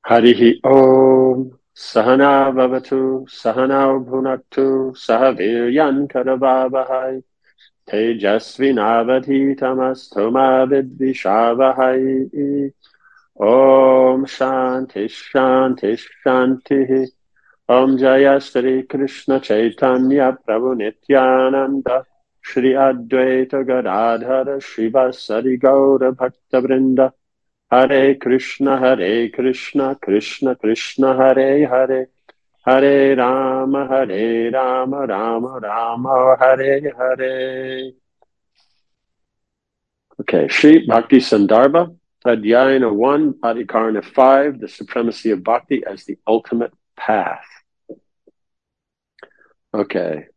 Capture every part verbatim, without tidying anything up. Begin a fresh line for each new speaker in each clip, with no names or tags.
Harihi Om Sahana Bhavatu Sahanau Bhunaktu Sahaviryan Karavavahai Tejasvinavadhitamasto Vidvishavahai. Om Shanti Shanti Shanti. Om Jaya Shri Krishna Chaitanya Prabhu Nityananda Shri Advaita Gadadhara Shivasari Gaura Bhakta Vrinda. Hare Krishna, Hare Krishna, Krishna Krishna, Hare Hare, Hare Rama, Hare Rama, Rama Rama, Hare Hare. Okay, Shri Bhakti Sandarbha, Adhyayana one, Adhikarana five, the supremacy of Bhakti as the ultimate path. Okay.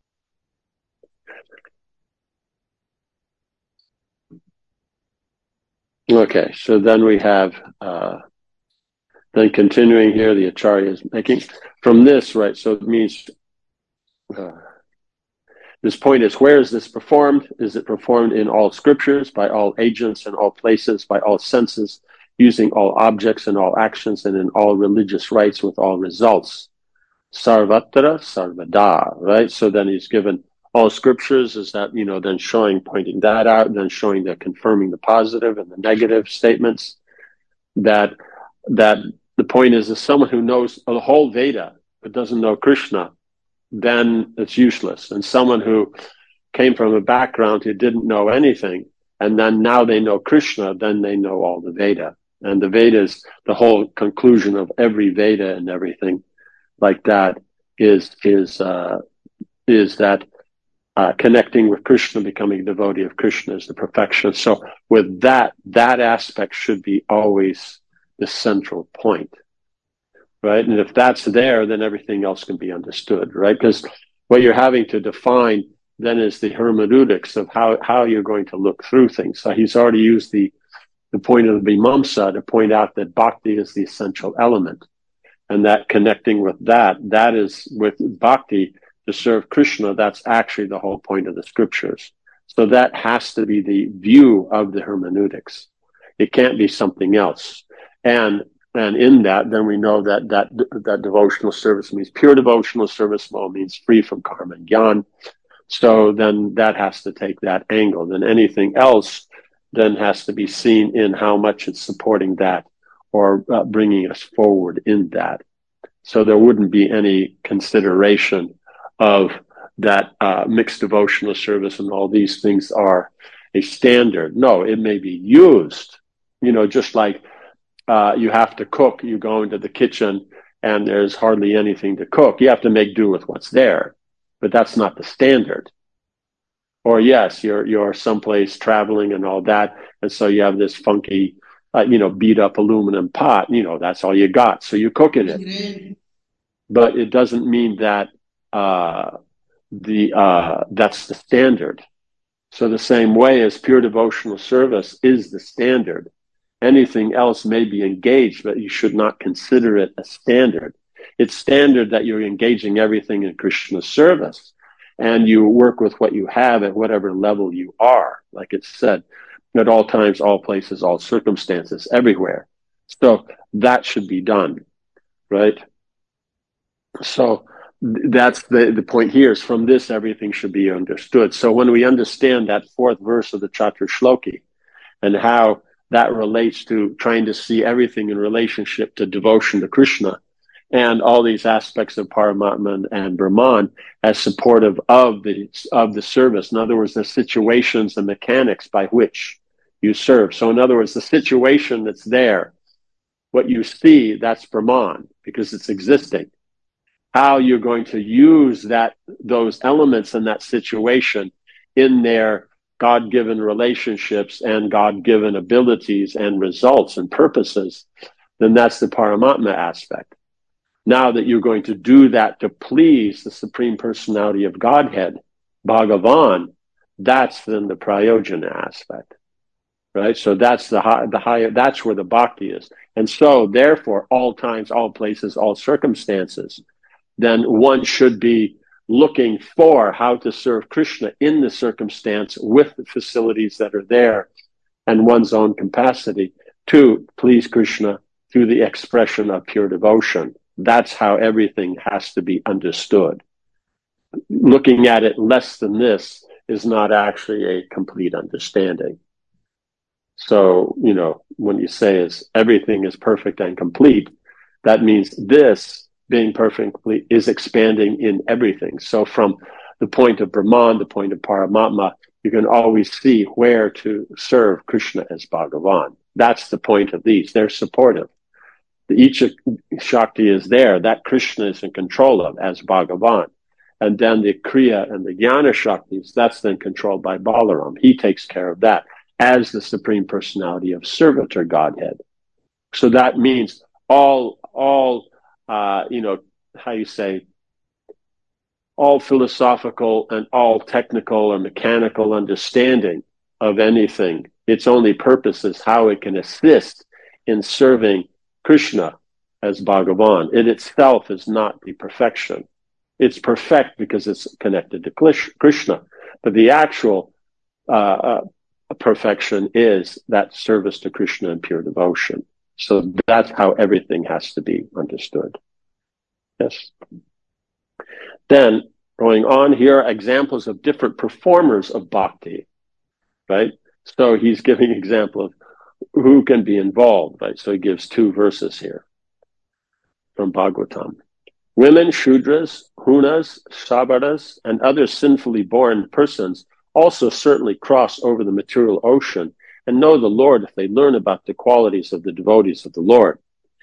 Okay, so then we have, uh, then continuing here, the Acharya is making, from this, right, so it means, uh, this point is, where is this performed? Is it performed in all scriptures, by all agents, in all places, by all senses, using all objects and all actions, and in all religious rites with all results? Sarvatra, sarvada, right? So then he's given all scriptures, is that, you know, then showing, pointing that out, and then showing the, confirming the positive and the negative statements. That, that the point is, is someone who knows the whole Veda, but doesn't know Krishna, then it's useless. And someone who came from a background who didn't know anything, and then now they know Krishna, then they know all the Veda. And the Vedas, the whole conclusion of every Veda and everything like that is is uh, is that uh, connecting with Krishna, becoming a devotee of Krishna is the perfection. So with that, that aspect should be always the central point. Right? And if that's there, then everything else can be understood, right? Because what you're having to define then is the hermeneutics of how, how you're going to look through things. So he's already used the, the point of the Vimamsa to point out that bhakti is the essential element. And that connecting with that, that is with bhakti to serve Krishna, that's actually the whole point of the scriptures. So that has to be the view of the hermeneutics. It can't be something else. And And in that, then we know that that that devotional service means pure devotional service. Well, means free from karma and jnana. So then that has to take that angle. Then anything else then has to be seen in how much it's supporting that or uh, bringing us forward in that. So there wouldn't be any consideration of that uh, mixed devotional service and all these things are a standard. No, it may be used, you know, just like Uh, you have to cook, you go into the kitchen and there's hardly anything to cook. You have to make do with what's there, but that's not the standard. Or yes, you're, you're someplace traveling and all that. And so you have this funky, uh, you know, beat up aluminum pot, you know, that's all you got. So you cook in it, but it doesn't mean that, uh, the, uh, that's the standard. So the same way as pure devotional service is the standard. Anything else may be engaged, but you should not consider it a standard. It's standard that you're engaging everything in Krishna's service and you work with what you have at whatever level you are, like it's said, at all times, all places, all circumstances, everywhere. So that should be done, right? So that's the, the point here is from this, everything should be understood. So when we understand that fourth verse of the Chaturshloki and how that relates to trying to see everything in relationship to devotion to Krishna and all these aspects of Paramatman and Brahman as supportive of the, of the service. In other words, the situations and mechanics by which you serve. So in other words, the situation that's there, what you see, that's Brahman because it's existing. How you're going to use that, those elements in that situation in their God-given relationships and God-given abilities and results and purposes, then that's the Paramatma aspect. Now that you're going to do that to please the Supreme Personality of Godhead, Bhagavan, that's then the Prayojana aspect, right? So that's the high, the higher, that's where the bhakti is. And so therefore, all times, all places, all circumstances, then one should be looking for how to serve Krishna in the circumstance with the facilities that are there and one's own capacity to please Krishna through the expression of pure devotion. That's how everything has to be understood. Looking at it less than this is not actually a complete understanding. So, you know, when you say is everything is perfect and complete, that means this being perfect and complete is expanding in everything. So from the point of Brahman, the point of Paramatma, you can always see where to serve Krishna as Bhagavan. That's the point of these. They're supportive. The Icha Shakti is there, that Krishna is in control of as Bhagavan. And then the Kriya and the Jnana Shaktis, that's then controlled by Balaram. He takes care of that as the Supreme Personality of Servitor Godhead. So that means all, all, uh, you know, how you say, all philosophical and all technical or mechanical understanding of anything, its only purpose is how it can assist in serving Krishna as Bhagavan. It itself is not the perfection. It's perfect because it's connected to Krishna. But the actual uh, uh, perfection is that service to Krishna in pure devotion. So that's how everything has to be understood. Yes. Then, going on here, examples of different performers of bhakti, right? So he's giving an example of who can be involved, right? So he gives two verses here from Bhagavatam. Women, Shudras, Hunas, Sabaras, and other sinfully born persons also certainly cross over the material ocean and know the Lord if they learn about the qualities of the devotees of the Lord.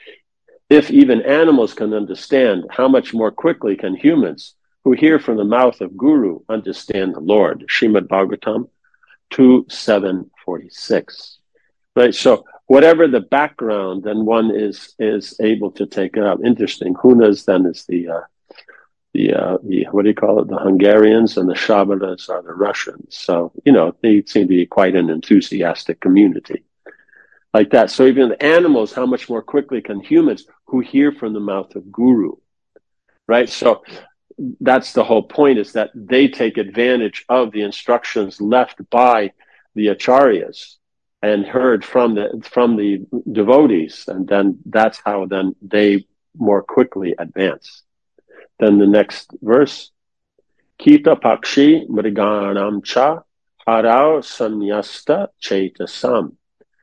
If even animals can understand, how much more quickly can humans who hear from the mouth of Guru understand the Lord? Srimad Bhagavatam two seven forty-six. Right, so whatever the background, then one is is able to take it up. Interesting. Hunas then is the uh, the uh, the what do you call it? The Hungarians, and the Shabaras are the Russians. So you know they seem to be quite an enthusiastic community, like that. So even the animals, how much more quickly can humans who hear from the mouth of Guru? Right. So that's the whole point: is that they take advantage of the instructions left by the acharyas and heard from the from the devotees, and then that's how then they more quickly advance. Then the next verse, Kita Pakshi Mriganam Cha Harao Sanyasta Chetasam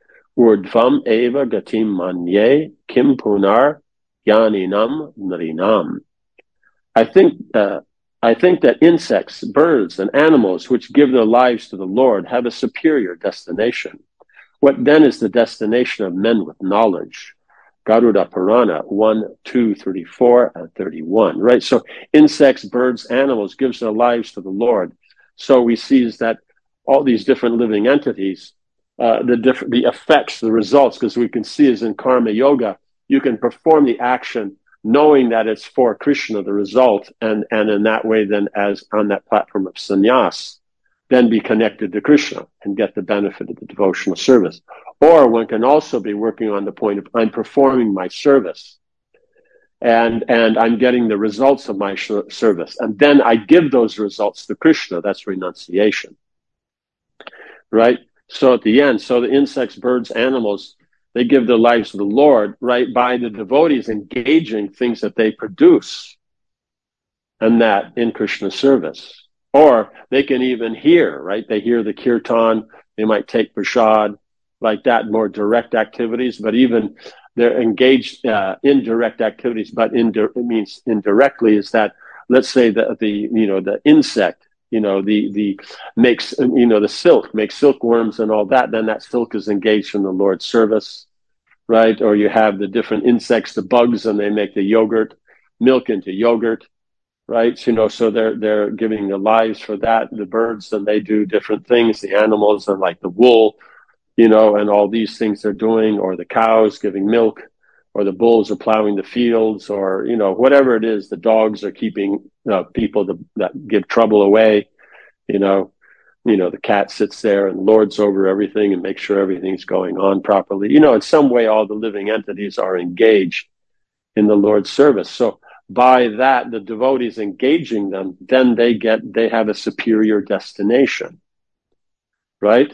Urdvam Eva Gatim Manye Kim Punar Yaninam Nrinam. I think uh, I think that insects, birds, and animals which give their lives to the Lord have a superior destination. What then is the destination of men with knowledge? Garuda Purana one, two, thirty-four, and thirty-one, right? So insects, birds, animals gives their lives to the Lord. So we see is that all these different living entities, uh, the different, the effects, the results, because we can see is in karma yoga, you can perform the action knowing that it's for Krishna, the result, and, and in that way then as on that platform of sannyas, then be connected to Krishna and get the benefit of the devotional service. Or one can also be working on the point of I'm performing my service and, and I'm getting the results of my sh- service. And then I give those results to Krishna. That's renunciation, right? So at the end, so the insects, birds, animals, they give their lives to the Lord, right? By the devotees engaging things that they produce and that in Krishna's service. Or they can even hear, right? They hear the kirtan, they might take prasad, like that, more direct activities, but even they're engaged uh, in direct activities, but indi- it means indirectly is that, let's say that the, you know, the insect, you know, the, the makes, you know, the silk, makes silkworms and all that, then that silk is engaged in the Lord's service, right? Or you have the different insects, the bugs, and they make the yogurt, milk into yogurt. Right, you know, so they're they're giving their lives for that. The birds, and they do different things. The animals are like the wool, you know, and all these things they're doing. Or the cows giving milk, or the bulls are plowing the fields, or you know, whatever it is. The dogs are keeping uh, people to, that give trouble away. You know, you know, the cat sits there and lords over everything and makes sure everything's going on properly. You know, in some way, all the living entities are engaged in the Lord's service. So by that, the devotees engaging them, then they get, they have a superior destination, right?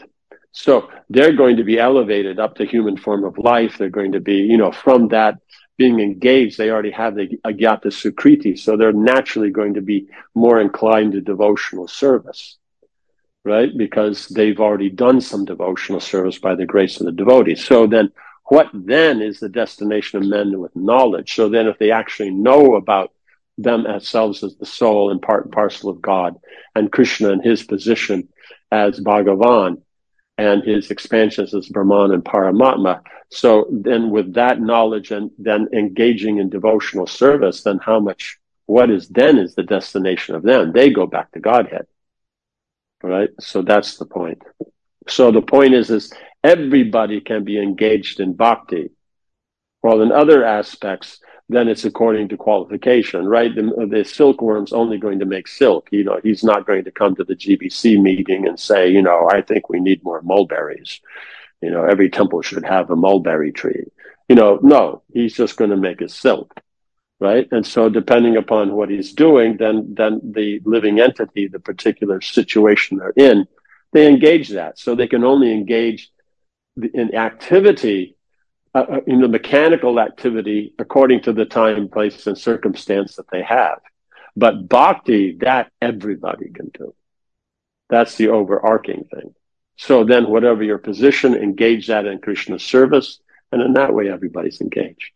So they're going to be elevated up to human form of life. They're going to be, you know, from that being engaged, they already have the Agyata Sukriti. So they're naturally going to be more inclined to devotional service, right? Because they've already done some devotional service by the grace of the devotees. So then what then is the destination of men with knowledge? So then if they actually know about them themselves as the soul and part and parcel of God, and Krishna and his position as Bhagavan, and his expansions as Brahman and Paramatma. So then with that knowledge and then engaging in devotional service, then how much, what is then is the destination of them? They go back to Godhead, right? So that's the point. So the point is, is everybody can be engaged in bhakti. While in other aspects, then it's according to qualification, right? The, the silkworm's only going to make silk. You know, he's not going to come to the G B C meeting and say, you know, I think we need more mulberries. You know, every temple should have a mulberry tree. You know, no, he's just going to make his silk, right? And so depending upon what he's doing, then, then the living entity, the particular situation they're in, they engage that. So they can only engage in activity Uh, in the mechanical activity according to the time, place, and circumstance that they have. But bhakti, that everybody can do. That's the overarching thing. So then whatever your position, engage that in Krishna's service, and in that way everybody's engaged.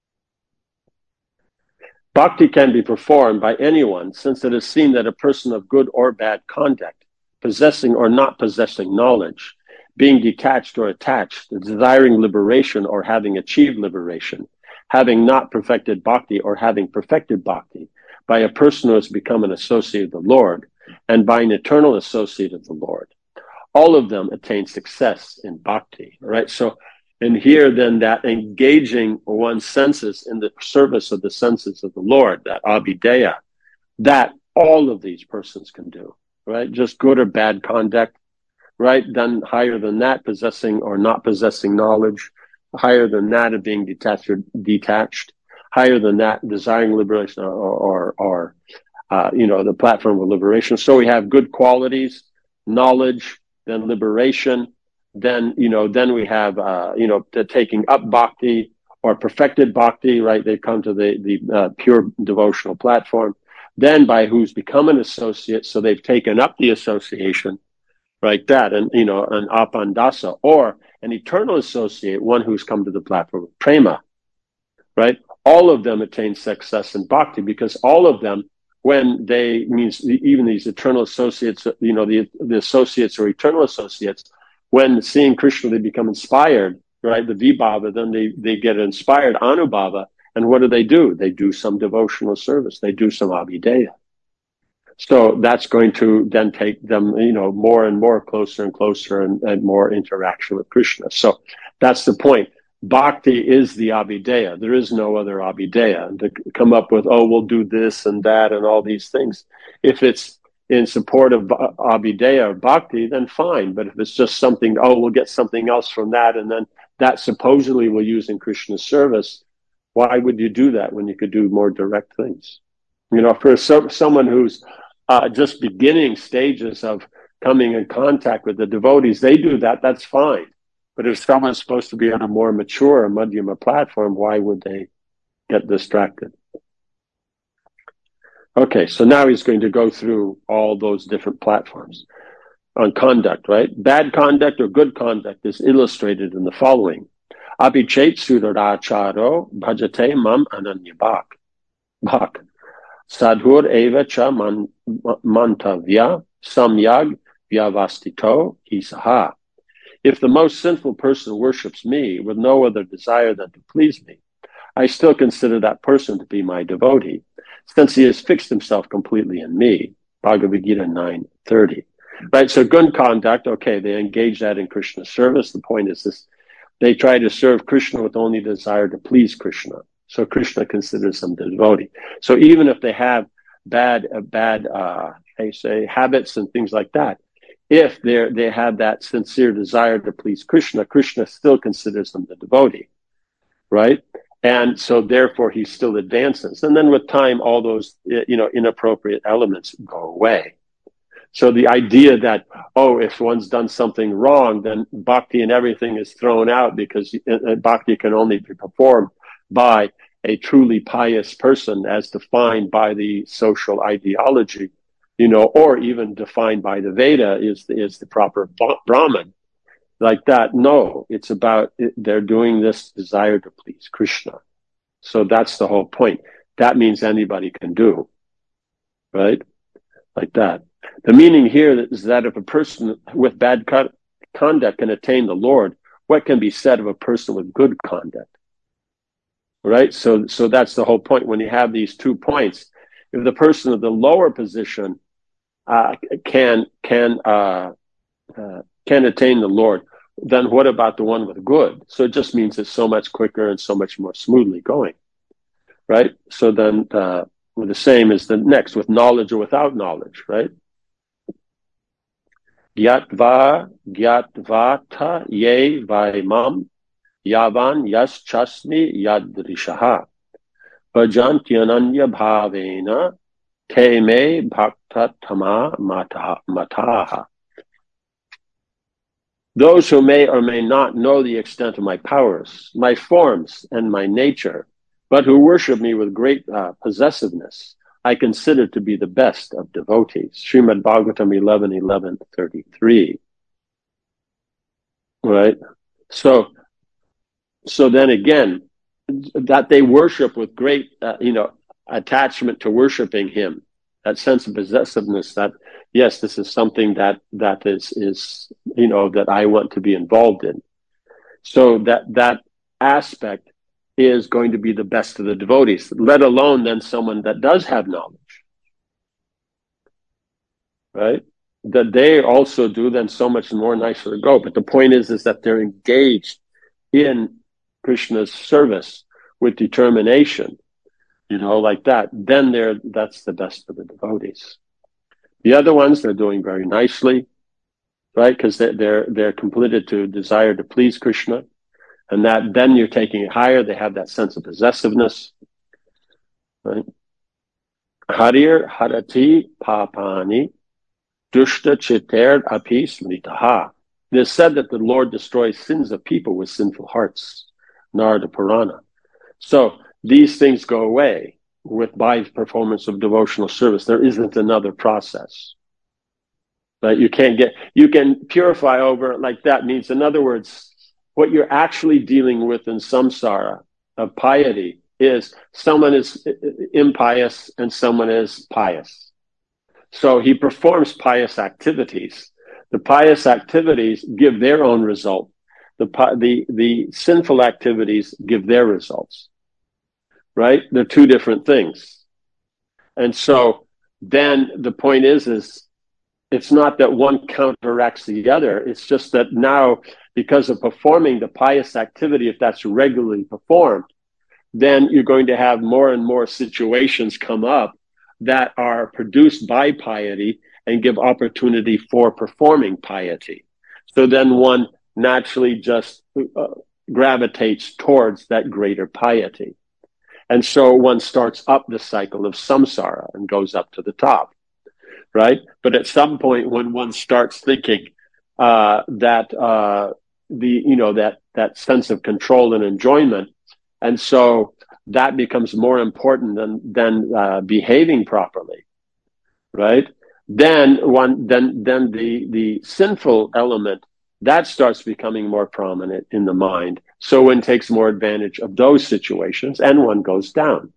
Bhakti can be performed by anyone, since it is seen that a person of good or bad conduct, possessing or not possessing knowledge, being detached or attached, desiring liberation or having achieved liberation, having not perfected bhakti or having perfected bhakti, by a person who has become an associate of the Lord, and by an eternal associate of the Lord. All of them attain success in bhakti, right? So in here, then, that engaging one's senses in the service of the senses of the Lord, that abhideya, that all of these persons can do, right? Just good or bad conduct, right? Then higher than that, possessing or not possessing knowledge, higher than that of being detached or detached, higher than that, desiring liberation or, or, or uh, you know, the platform of liberation. So we have good qualities, knowledge, then liberation, then, you know, then we have, uh, you know, the taking up bhakti or perfected bhakti, right? They come to the, the uh, pure devotional platform. Then by who's become an associate, so they've taken up the association, like that, and, you know, an apandasa, or an eternal associate, one who's come to the platform of prema, right? All of them attain success in bhakti, because all of them, when they, means even these eternal associates, you know, the, the associates or eternal associates, when seeing Krishna, they become inspired, right? The vibhava, then they, they get inspired, anubhava, and what do they do? They do some devotional service. They do some abhideya. So that's going to then take them, you know, more and more closer and closer and, and more interaction with Krishna. So that's the point. Bhakti is the abhideya. There is no other abhideya. And to come up with, oh, we'll do this and that and all these things. If it's in support of abhideya or bhakti, then fine. But if it's just something, oh, we'll get something else from that, and then that supposedly we'll use in Krishna's service, why would you do that when you could do more direct things? You know, for so, someone who's Uh, just beginning stages of coming in contact with the devotees, they do that, that's fine. But if someone's supposed to be on a more mature Madhyama platform, why would they get distracted? Okay, so now he's going to go through all those different platforms on conduct, right? Bad conduct or good conduct is illustrated in the following. Abhichet suduracharo bhajate mam ananya bhak. Bhak. Sadhur eva cha man, mantavya samyag vyavastito hisaha. If the most sinful person worships me with no other desire than to please me, I still consider that person to be my devotee, since he has fixed himself completely in me. Bhagavad Gita nine thirty. Right, so good conduct, okay, they engage that in Krishna's service. The point is this, they try to serve Krishna with only desire to please Krishna. So Krishna considers them the devotee. So even if they have bad, uh, bad, uh, they say habits and things like that, if they they have that sincere desire to please Krishna, Krishna still considers them the devotee, right? And so therefore he still advances. And then with time, all those, you know, inappropriate elements go away. So the idea that, oh, if one's done something wrong, then bhakti and everything is thrown out because bhakti can only be performed by a truly pious person as defined by the social ideology, you know, or even defined by the Veda is, is the proper Brahman. Like that, no, it's about, they're doing this desire to please Krishna. So that's the whole point. That means anybody can do, right? Like that. The meaning here is that if a person with bad co- conduct can attain the Lord, what can be said of a person with good conduct? Right? So, so that's the whole point. When you have these two points, if the person of the lower position uh, can can uh, uh, can attain the Lord, then what about the one with good? So it just means it's so much quicker and so much more smoothly going, right? So then uh, the same is the next, with knowledge or without knowledge, right? Gyatva gyatva ye vaimam yavan yas chasmi yadrishaha bhajantyananya bhavena te me bhaktatama mataha. Those who may or may not know the extent of my powers, my forms, and my nature, but who worship me with great uh, possessiveness, I consider to be the best of devotees. Srimad Bhagavatam eleven eleven thirty-three. Right? So, so then again, that they worship with great, uh, you know, attachment to worshiping him, that sense of possessiveness, that, yes, this is something that, that is, is, you know, that I want to be involved in. So that, that aspect is going to be the best of the devotees, let alone then someone that does have knowledge, right? That they also do, then so much more nicer to go. But the point is, is that they're engaged in Krishna's service with determination, you know, like that. Then they're, that's the best of the devotees. The other ones, they're doing very nicely, right? Because they're, they're, they're completed to desire to please Krishna. And that then you're taking it higher. They have that sense of possessiveness, right? Harir harati papani dushta chiter api smritaha. It is said that the Lord destroys sins of people with sinful hearts. Narada Purana. So these things go away with by performance of devotional service. There isn't another process. Right? You can't get, you can purify over like that means, in other words, what you're actually dealing with in samsara of piety is someone is impious and someone is pious. So he performs pious activities. The pious activities give their own result. The, the, the sinful activities give their results. Right? They're two different things. And so then the point is, is it's not that one counteracts the other. It's just that now, because of performing the pious activity, if that's regularly performed, then you're going to have more and more situations come up that are produced by piety and give opportunity for performing piety. So then one naturally just uh, gravitates towards that greater piety. And so one starts up the cycle of samsara and goes up to the top. Right? But at some point when one starts thinking uh, that uh, the, you know, that, that sense of control and enjoyment, and so that becomes more important than, than uh, behaving properly, right? Then one, then, then the, the sinful element, that starts becoming more prominent in the mind. So one takes more advantage of those situations and one goes down.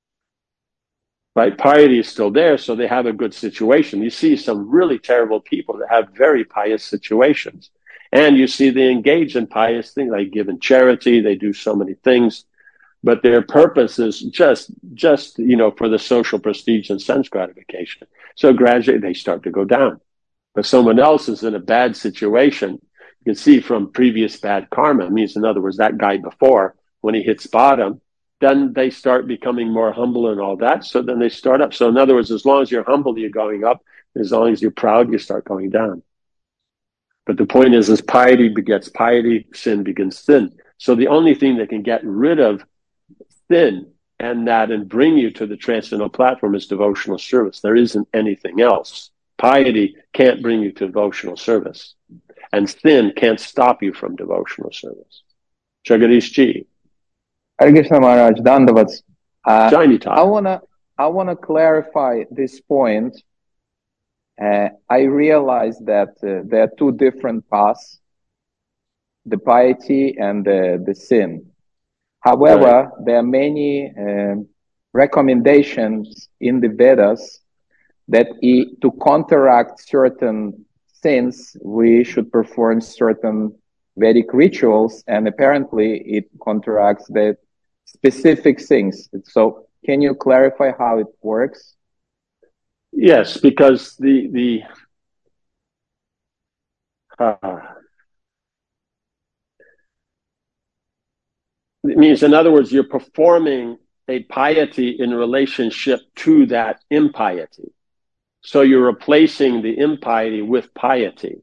Right? Piety is still there, so they have a good situation. You see some really terrible people that have very pious situations. And you see they engage in pious things, like give in charity, they do so many things. But their purpose is just, just, you know, for the social prestige and sense gratification. So gradually they start to go down. But someone else is in a bad situation. You can see from previous bad karma. It means, in other words, that guy before, when he hits bottom, then they start becoming more humble and all that. So then they start up. So in other words, as long as you're humble, you're going up. As long as you're proud, you start going down. But the point is, is piety begets piety, sin begins sin. So the only thing that can get rid of sin and that and bring you to the transcendental platform is devotional service. There isn't anything else. Piety can't bring you to devotional service. And sin can't stop you from devotional service. Jagadish Ji.
Hare Krishna Maharaj, Dandavats. Uh,
Shiny time.
I wanna, I wanna clarify this point. Uh, I realize that uh, there are two different paths: the piety and the, the sin. However, right. there are many uh, recommendations in the Vedas that e- to counteract certain sins, we should perform certain Vedic rituals, and apparently it counteracts the specific things. So can you clarify how it works?
Yes, because the, the uh, it means, in other words, you're performing a piety in relationship to that impiety. So you're replacing the impiety with piety.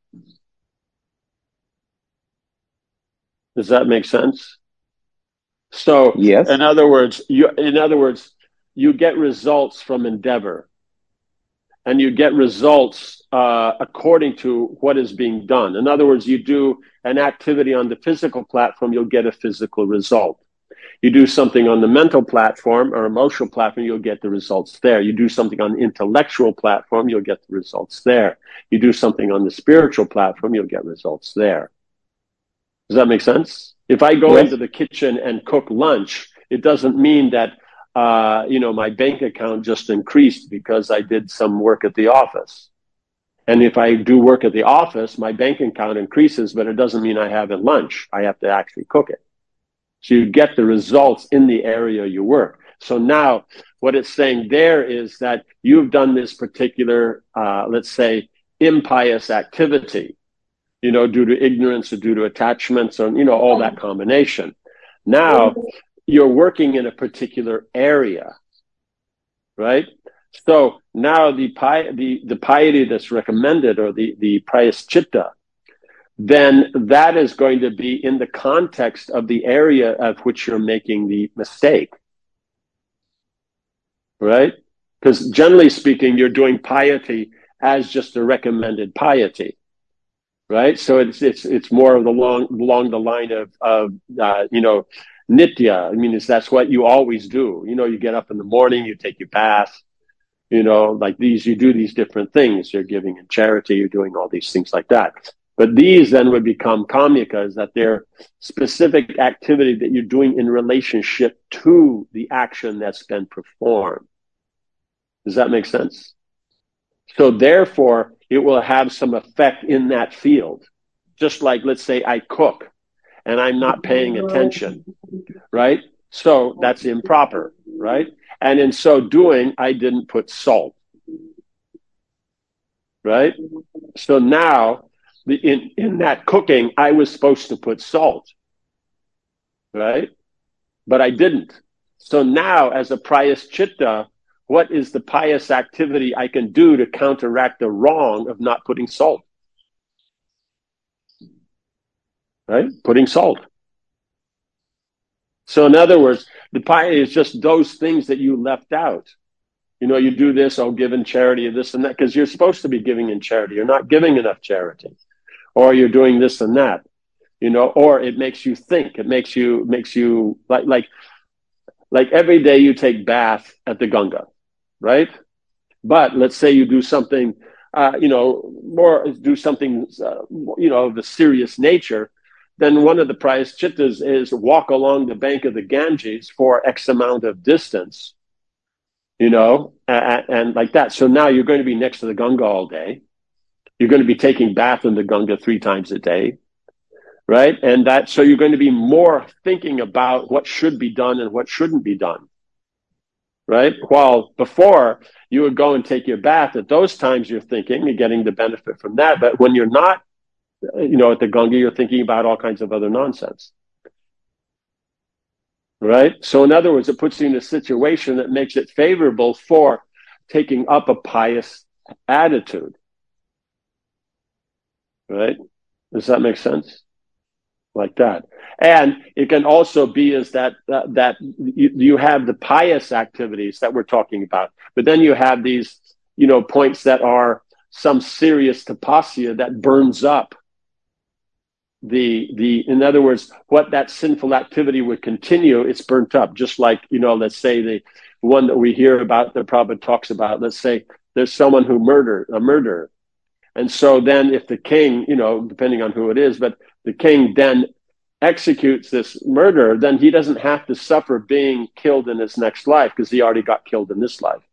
Does that make sense? So,
yes.
in other words, you in other words, you get results from endeavor, and you get results uh, according to what is being done. In other words, you do an activity on the physical platform, you'll get a physical result. You do something on the mental platform or emotional platform, you'll get the results there. You do something on the intellectual platform, you'll get the results there. You do something on the spiritual platform, you'll get results there. Does that make sense? If I go yes. into the kitchen and cook lunch, it doesn't mean that, uh, you know, my bank account just increased because I did some work at the office. And if I do work at the office, my bank account increases, but it doesn't mean I have a lunch. I have to actually cook it. So you get the results in the area you work. So now what it's saying there is that you've done this particular, uh, let's say, impious activity, you know, due to ignorance or due to attachments or, you know, all that combination. Now you're working in a particular area, right? So now the, pi- the, the piety that's recommended, or the, the prayaschita, then that is going to be in the context of the area of which you're making the mistake, right? Because generally speaking, you're doing piety as just a recommended piety, right? So it's it's it's more of the long along the line of of uh, you know, nitya. I mean, it's, that's what you always do. You know, you get up in the morning, you take your bath, you know, like these, you do these different things. You're giving in charity, you're doing all these things like that. But these then would become kamyakas, that they're specific activity that you're doing in relationship to the action that's been performed. Does that make sense? So therefore, it will have some effect in that field. Just like, let's say I cook and I'm not paying attention, right? So that's improper, right? And in so doing, I didn't put salt, right? So now, the, in, in that cooking, I was supposed to put salt, right? But I didn't. So now, as a prayaschita, what is the pious activity I can do to counteract the wrong of not putting salt? Right? Putting salt. So in other words, the piety is just those things that you left out. You know, you do this, oh, give in charity, this and that, because you're supposed to be giving in charity. You're not giving enough charity. Or you're doing this and that, you know, or it makes you think. It makes you, makes you, like, like, like every day you take bath at the Ganga, right? But let's say you do something, uh, you know, more, do something, uh, you know, of a serious nature, then one of the prayaschittas is walk along the bank of the Ganges for X amount of distance, you know, and, and like that. So now you're going to be next to the Ganga all day. You're going to be taking bath in the Ganga three times a day, right? And that, so you're going to be more thinking about what should be done and what shouldn't be done, right? While before you would go and take your bath, at those times you're thinking, you're getting the benefit from that. But when you're not, you know, at the Ganga, you're thinking about all kinds of other nonsense, right? So in other words, it puts you in a situation that makes it favorable for taking up a pious attitude, right? Does that make sense? Like that. And it can also be is that uh, that you, you have the pious activities that we're talking about, but then you have these you know, points that are some serious tapasya that burns up the, the, in other words, what that sinful activity would continue, it's burnt up. Just like, you know, let's say the one that we hear about, that Prabhupada talks about, let's say there's someone who murdered, a murderer. And so then if the king, you know, depending on who it is, but the king then executes this murderer, then he doesn't have to suffer being killed in his next life because he already got killed in this life.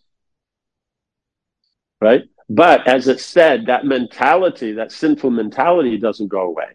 Right? But as it said, that mentality, that sinful mentality doesn't go away.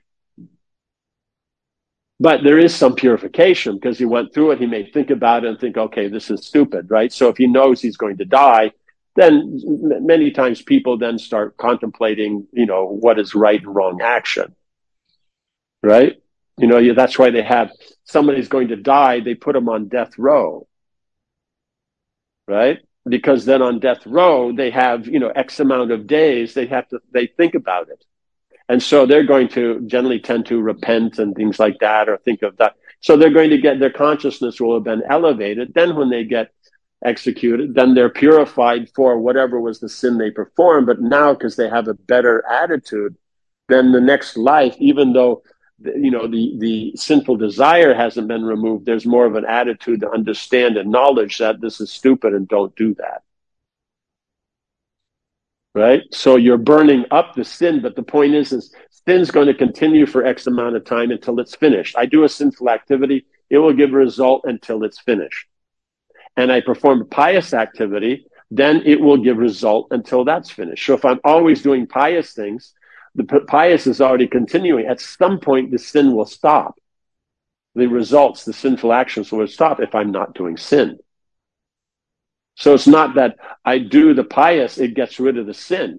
But there is some purification because he went through it. He may think about it and think, okay, this is stupid, right? So if he knows he's going to die, then many times people then start contemplating, you know, what is right and wrong action, right? You know, that's why they have, somebody's going to die, they put them on death row, right? Because then on death row, they have, you know, X amount of days, they have to, they think about it. And so they're going to generally tend to repent and things like that, or think of that. So they're going to get, their consciousness will have been elevated. Then when they get executed, then they're purified for whatever was the sin they performed. But now, because they have a better attitude, then the next life, even though, you know, the, the sinful desire hasn't been removed, there's more of an attitude to understand and knowledge that this is stupid and don't do that. Right? So you're burning up the sin, but the point is, is sin's going to continue for X amount of time until it's finished. I do a sinful activity, it will give a result until it's finished. And I perform a pious activity, then it will give result until that's finished. So if I'm always doing pious things, the pious is already continuing. At some point, the sin will stop. The results, the sinful actions will stop if I'm not doing sin. So it's not that I do the pious, it gets rid of the sin.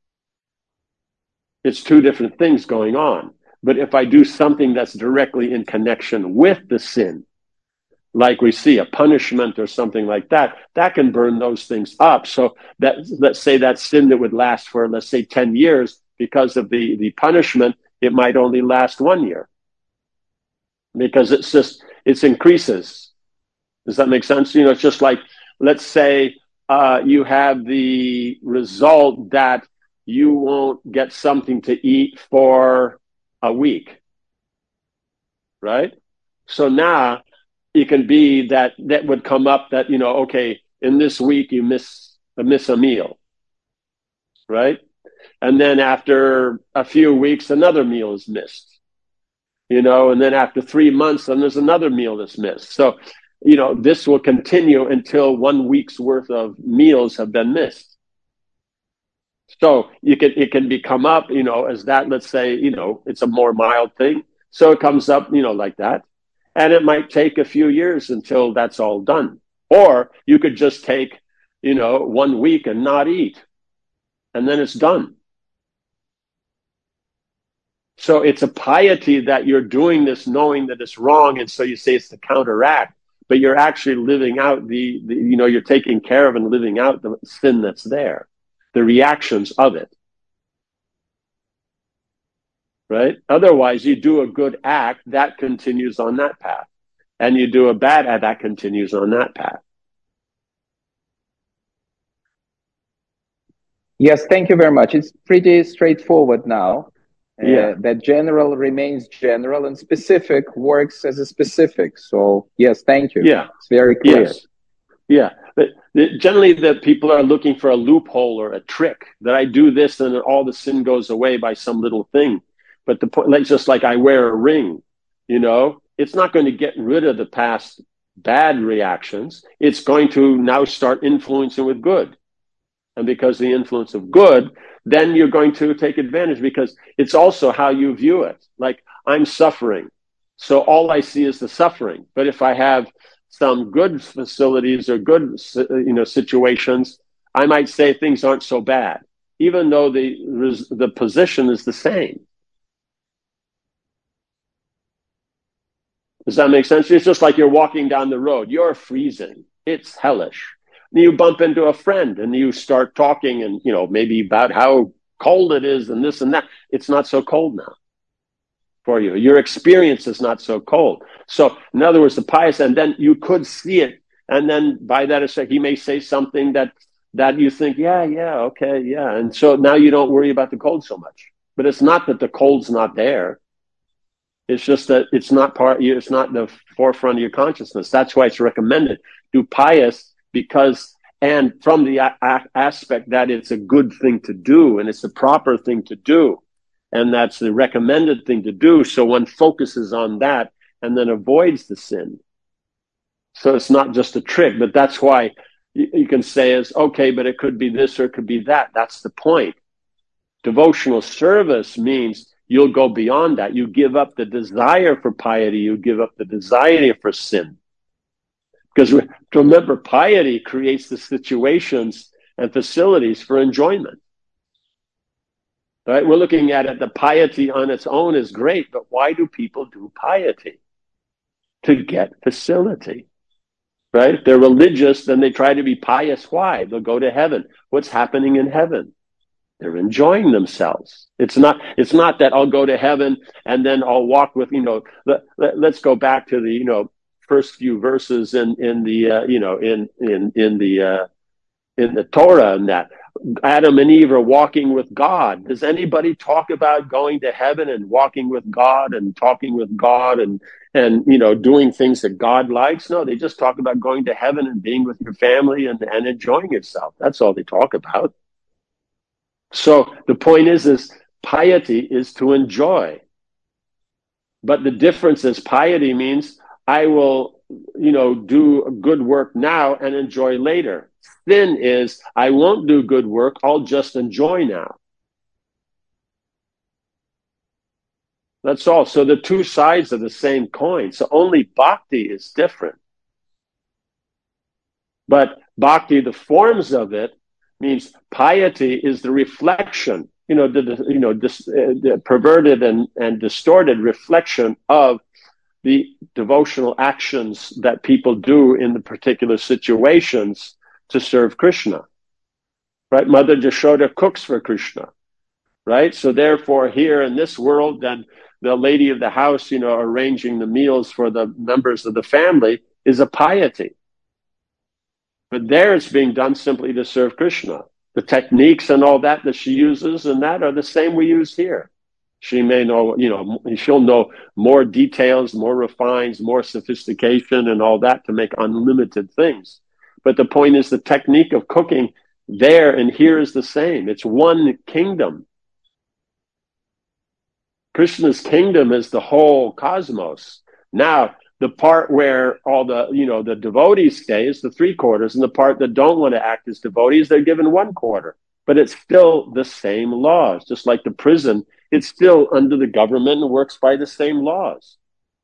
It's two different things going on. But if I do something that's directly in connection with the sin, like we see a punishment or something like that, that can burn those things up. So that, let's say that sin that would last for, let's say, ten years, because of the, the punishment, it might only last one year. Because it's just, it increases. Does that make sense? You know, it's just like, let's say uh, you have the result that you won't get something to eat for a week, right? So now it can be that that would come up that, you know, okay, in this week you miss, miss a meal, right? And then after a few weeks, another meal is missed, you know, and then after three months, then there's another meal that's missed. So, you know, this will continue until one week's worth of meals have been missed. So you can, it can become up, you know, as that, let's say, you know, it's a more mild thing. So it comes up, you know, like that. And it might take a few years until that's all done. Or you could just take, you know, one week and not eat. And then it's done. So it's a piety that you're doing this knowing that it's wrong. And so you say it's to counteract. But you're actually living out the, the, you know, you're taking care of and living out the sin that's there, the reactions of it. Right? Otherwise, you do a good act, that continues on that path. And you do a bad act, that continues on that path.
Yes, thank you very much. It's pretty straightforward now.
Yeah.
Uh, that general remains general and specific works as a specific. So, yes, thank you.
Yeah.
It's very clear.
Yes. Yeah. But the, generally, the people are looking for a loophole or a trick, that I do this and all the sin goes away by some little thing. But the point, like, just like I wear a ring, you know, it's not going to get rid of the past bad reactions. It's going to now start influencing with good. And because the influence of good, then you're going to take advantage, because it's also how you view it. Like, I'm suffering, so all I see is the suffering. But if I have some good facilities or good, you know, situations, I might say things aren't so bad, even though the the position is the same. Does that make sense? It's just like you're walking down the road. You're freezing. It's hellish. You bump into a friend and you start talking and, you know, maybe about how cold it is and this and that. It's not so cold now for you. Your experience is not so cold. So in other words, the pious, and then you could see it. And then by that, he may say something that that you think, yeah, yeah, okay, yeah. And so now you don't worry about the cold so much. But it's not that the cold's not there. It's just that it's not part, it's not the forefront of your consciousness. That's why it's recommended. Do pious because, and from the a- a- aspect that it's a good thing to do and it's the proper thing to do. And that's the recommended thing to do. So one focuses on that and then avoids the sin. So it's not just a trick, but that's why you, you can say is, okay, but it could be this or it could be that. That's the point. Devotional service means you'll go beyond that. You give up the desire for piety. You give up the desire for sin. Because remember, piety creates the situations and facilities for enjoyment. Right? We're looking at it, the piety on its own is great, but why do people do piety? To get facility. Right? If they're religious, then they try to be pious. Why? They'll go to heaven. What's happening in heaven? They're enjoying themselves. It's not, it's not that I'll go to heaven and then I'll walk with, you know, let, let, let's go back to the, you know, first few verses in, in the, uh, you know, in, in, in the, uh, in the Torah, and that Adam and Eve are walking with God. Does anybody talk about going to heaven and walking with God and talking with God and, and, you know, doing things that God likes? No, they just talk about going to heaven and being with your family and, and enjoying yourself. That's all they talk about. So the point is, is piety is to enjoy. But the difference is piety means I will, you know, do good work now and enjoy later. Sin is I won't do good work. I'll just enjoy now. That's all. So the two sides of the same coin. So only bhakti is different. But bhakti, the forms of it, means piety is the reflection, you know, the, you know, this, uh, the perverted and, and distorted reflection of the devotional actions that people do in the particular situations to serve Krishna. Right? Mother Jashoda cooks for Krishna. Right? So therefore, here in this world, then the lady of the house, you know, arranging the meals for the members of the family is a piety. But there it's being done simply to serve Krishna. The techniques and all that that she uses and that are the same we use here. She may know, you know, she'll know more details, more refines, more sophistication and all that to make unlimited things. But the point is the technique of cooking there and here is the same. It's one kingdom. Krishna's kingdom is the whole cosmos. Now, the part where all the, you know, the devotees stay is the three quarters, and the part that don't want to act as devotees, they're given one quarter. But it's still the same laws. Just like the prison, it's still under the government and works by the same laws.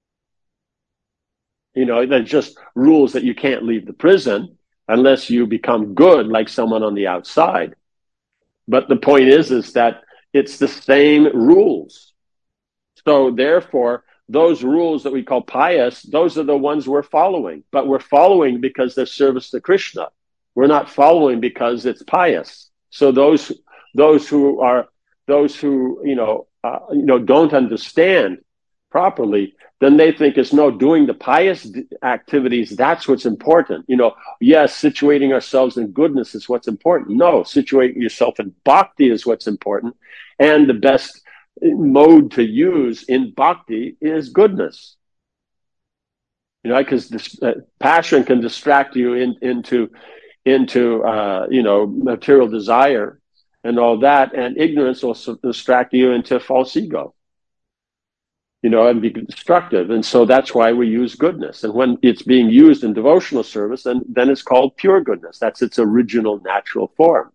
You know, there's just rules that you can't leave the prison unless you become good like someone on the outside. But the point is, is that it's the same rules. So therefore, those rules that we call pious, those are the ones we're following. But we're following because they're service to Krishna. We're not following because it's pious. So those those who are those who you know uh, you know don't understand properly, then they think it's no doing the pious activities. That's what's important. You know, yes, situating ourselves in goodness is what's important. No, situating yourself in bhakti is what's important, and the best mode to use in bhakti is goodness. You know, because this uh, passion can distract you in, into into uh, you know material desire and all that, and ignorance will distract you into false ego. You know, and be destructive. And so that's why we use goodness. And when it's being used in devotional service, then then it's called pure goodness. That's its original natural form.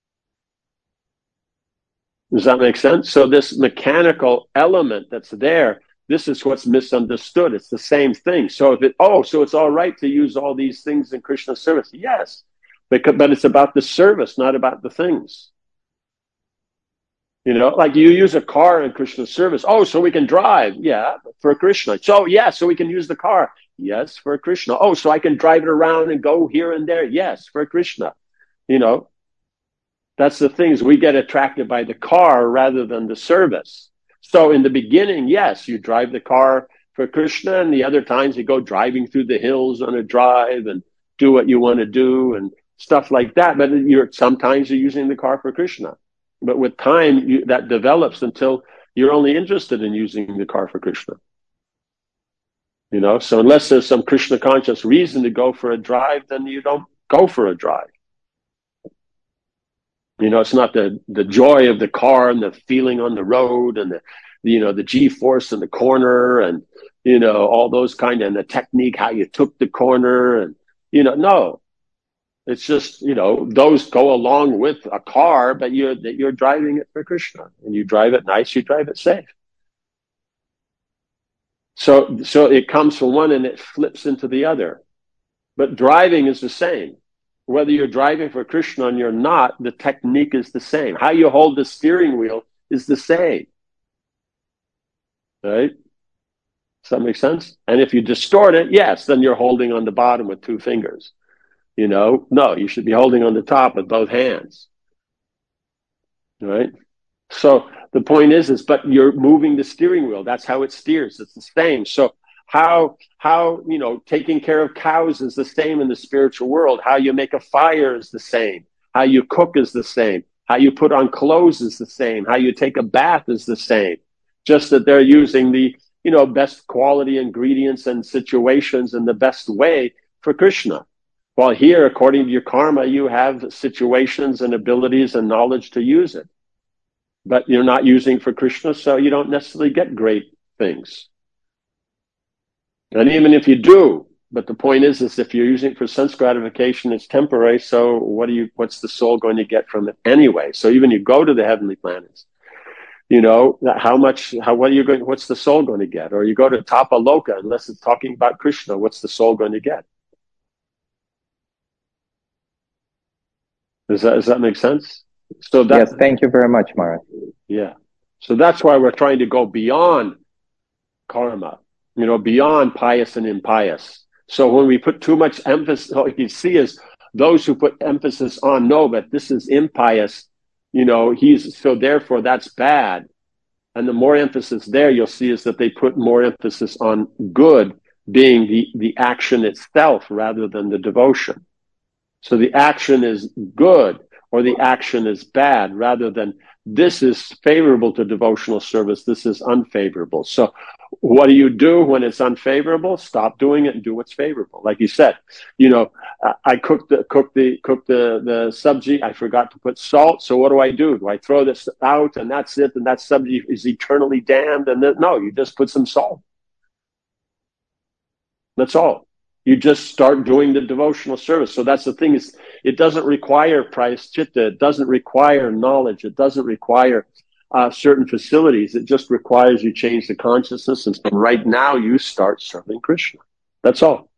Does that make sense? So this mechanical element that's there, this is what's misunderstood. It's the same thing. So if it, oh, so it's all right to use all these things in Krishna's service. Yes, because, but it's about the service, not about the things. You know, like you use a car in Krishna's service. Oh, so we can drive. Yeah, for Krishna. So yeah, so we can use the car. Yes, for Krishna. Oh, so I can drive it around and go here and there. Yes, for Krishna. You know, that's the things we get attracted by the car rather than the service. So in the beginning, yes, you drive the car for Krishna, and the other times you go driving through the hills on a drive and do what you want to do and stuff like that. But you're sometimes you're using the car for Krishna. But with time, you, that develops until you're only interested in using the car for Krishna. You know, so unless there's some Krishna conscious reason to go for a drive, then you don't go for a drive. You know, it's not the, the joy of the car and the feeling on the road and the, you know, the G-force in the corner and, you know, all those kind of, and the technique, how you took the corner and, you know, no. It's just, you know, those go along with a car, but you're, you're driving it for Krishna. And you drive it nice, you drive it safe. So, so it comes from one and it flips into the other. But driving is the same. Whether you're driving for Krishna or you're not, the technique is the same. How you hold the steering wheel is the same. Right? Does that make sense? And if you distort it, yes, then you're holding on the bottom with two fingers. You know, no, you should be holding on the top with both hands. Right? So the point is, is, but you're moving the steering wheel. That's how it steers. It's the same. So how, how, you know, taking care of cows is the same in the spiritual world. How you make a fire is the same. How you cook is the same. How you put on clothes is the same. How you take a bath is the same. Just that they're using the, you know, best quality ingredients and situations in the best way for Krishna. While here, according to your karma, you have situations and abilities and knowledge to use it. But you're not using for Krishna, so you don't necessarily get great things. And even if you do, but the point is, is if you're using it for sense gratification, it's temporary, so what do you, what's the soul going to get from it anyway? So even you go to the heavenly planets, you know, how much, how, what are you going, what's the soul going to get? Or you go to Tapa Loka, unless it's talking about Krishna, what's the soul going to get? Does that, does that make sense? So that,
yes, thank you very much, Maharaj.
Yeah. So that's why we're trying to go beyond karma, you know, beyond pious and impious. So when we put too much emphasis, what you see is those who put emphasis on, no, but this is impious, you know, he's, so therefore that's bad. And the more emphasis there you'll see is that they put more emphasis on good being the, the action itself rather than the devotion. So the action is good or the action is bad rather than this is favorable to devotional service, this is unfavorable. So what do you do when it's unfavorable? Stop doing it and do what's favorable. Like you said, you know, I cooked the cooked the cooked the the sabji. I forgot to put salt. So what do I do? Do I throw this out and that's it? And that sabji is eternally damned? And then, no, you just put some salt. That's all. You just start doing the devotional service. So that's the thing is, it doesn't require prayaschitta. It doesn't require knowledge. It doesn't require uh, certain facilities. It just requires you change the consciousness. And so right now you start serving Krishna. That's all.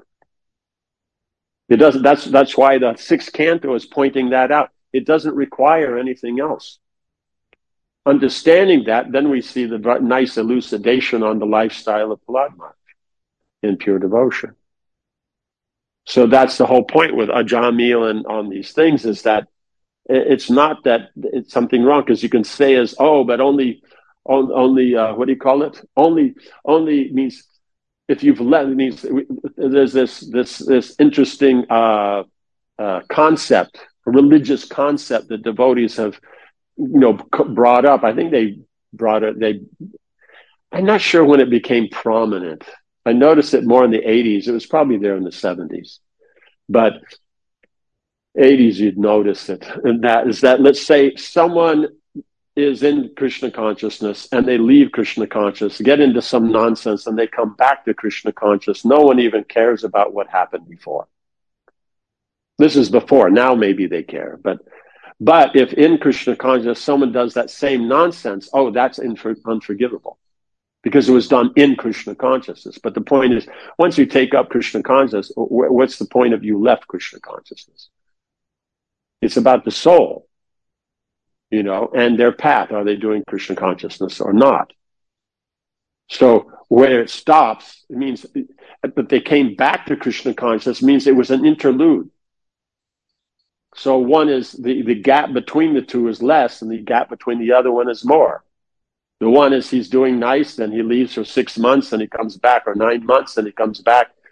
It doesn't. That's that's why the sixth canto is pointing that out. It doesn't require anything else. Understanding that, then we see the nice elucidation on the lifestyle of Prahlad Maharaj in pure devotion. So that's the whole point with Ajamil and on these things is that it's not that it's something wrong because you can say as, oh, but only, only, uh, what do you call it? Only, only means if you've let, it means there's this, this, this interesting, uh, uh, concept, a religious concept that devotees have, you know, brought up. I think they brought it, they, I'm not sure when it became prominent. I noticed it more in the eighties. It was probably there in the seventies. But eighties, you'd notice it. And that is that, let's say someone is in Krishna consciousness and they leave Krishna consciousness, get into some nonsense, and they come back to Krishna consciousness. No one even cares about what happened before. This is before. Now maybe they care. But but if in Krishna consciousness someone does that same nonsense, oh, that's infor- unforgivable. Because it was done in Krishna consciousness. But the point is, once you take up Krishna consciousness, what's the point of you left Krishna consciousness? It's about the soul, you know, and their path. Are they doing Krishna consciousness or not? So where it stops, it means that they came back to Krishna consciousness means it was an interlude. So one is, the, the gap between the two is less, and the gap between the other one is more. The one is he's doing nice, then he leaves for six months and he comes back, or nine months and he comes back.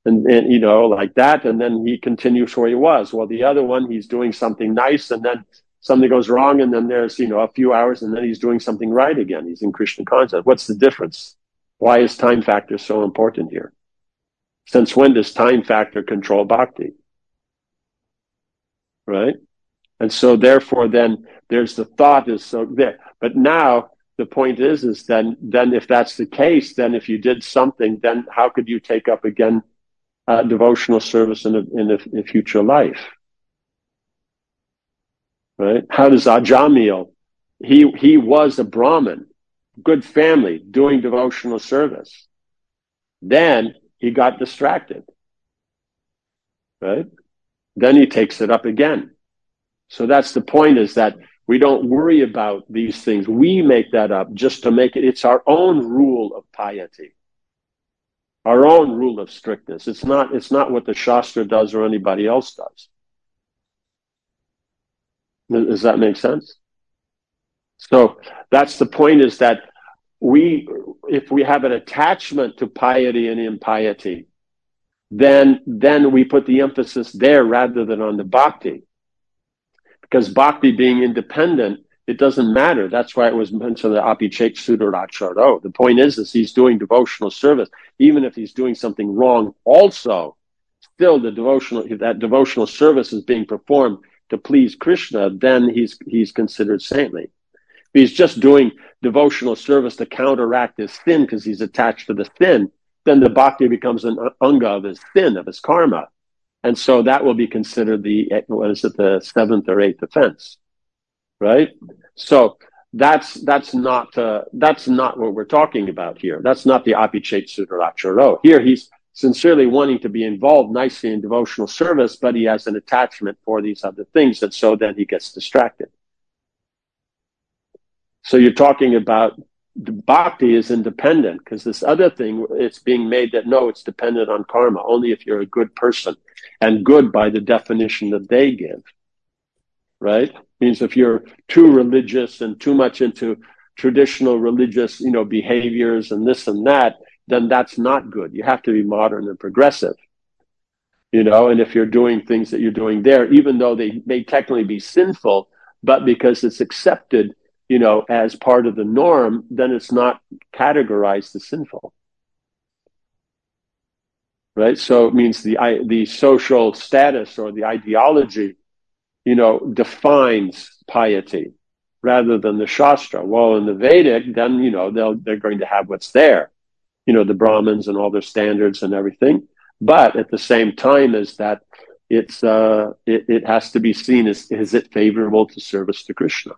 And, and, you know, like that. And then he continues where he was. Well, the other one, he's doing something nice, and then something goes wrong. And then there's, you know, a few hours, and then he's doing something right again. He's in Krishna consciousness. What's the difference? Why is time factor so important here? Since when does time factor control bhakti? Right? And so therefore, then there's the thought is so there. But now the point is, is then, then if that's the case, then if you did something, then how could you take up again Uh, devotional service in a, in a, in a future life, right? How does Ajamil? He he was a Brahmin, good family, doing devotional service. Then he got distracted, right? Then he takes it up again. So that's the point: is that we don't worry about these things. We make that up just to make it. It's our own rule of piety. Our own rule of strictness. It's not, it's not what the Shastra does or anybody else does. Does that make sense? So that's the point, is that we, if we have an attachment to piety and impiety, then, then we put the emphasis there rather than on the bhakti. Because bhakti being independent, it doesn't matter. That's why it was mentioned the apichet suduracharo. The point is, is he's doing devotional service. Even if he's doing something wrong also, still the devotional, that devotional service is being performed to please Krishna, then he's, he's considered saintly. If he's just doing devotional service to counteract his sin because he's attached to the sin, then the bhakti becomes an anga of his sin, of his karma. And so that will be considered the, what is it, the seventh or eighth offense. Right? So that's that's not uh, that's not what we're talking about here. That's not the apichet suduracharo. Here he's sincerely wanting to be involved nicely in devotional service, but he has an attachment for these other things, and so then he gets distracted. So you're talking about the bhakti is independent, because this other thing, it's being made that no, it's dependent on karma, only if you're a good person, and good by the definition that they give. Right? Means if you're too religious and too much into traditional religious, you know, behaviors and this and that, then that's not good. You have to be modern and progressive, you know, and if you're doing things that you're doing there, even though they may technically be sinful, but because it's accepted, you know, as part of the norm, then it's not categorized as sinful. Right? So it means the, the social status or the ideology, you know, defines piety rather than the Shastra. Well, in the Vedic, then, you know, they'll, they're going to have what's there, you know, the Brahmins and all their standards and everything. But at the same time is that it's, uh, it, it has to be seen as, is it favorable to service to Krishna?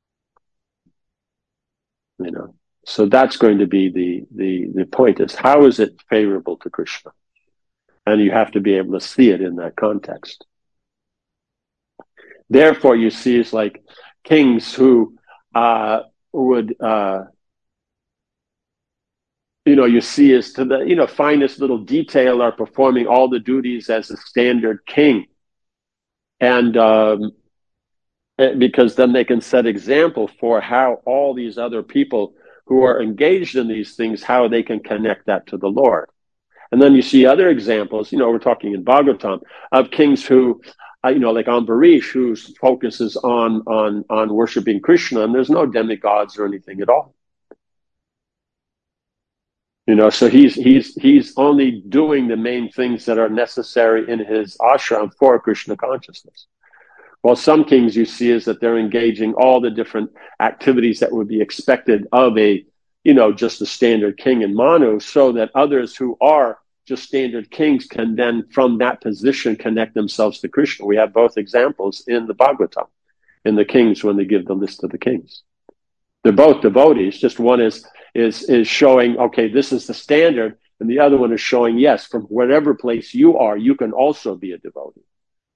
You know, so that's going to be the, the, the point, is how is it favorable to Krishna? And you have to be able to see it in that context. Therefore, you see, it's like kings who uh, would, uh, you know, you see as to the, you know, finest little detail are performing all the duties as a standard king. And um, because then they can set example for how all these other people who are engaged in these things, how they can connect that to the Lord. And then you see other examples, you know, we're talking in Bhagavatam, of kings who, Uh, you know, like Ambarish, who focuses on on on worshiping Krishna, and there's no demigods or anything at all. You know, so he's he's he's only doing the main things that are necessary in his ashram for Krishna consciousness. While some kings you see is that they're engaging all the different activities that would be expected of a, you know, just a standard king and Manu, so that others who are just standard kings can then, from that position, connect themselves to Krishna. We have both examples in the Bhagavatam, in the kings, when they give the list of the kings. They're both devotees. Just one is is is showing, okay, this is the standard, and the other one is showing, yes, from whatever place you are, you can also be a devotee.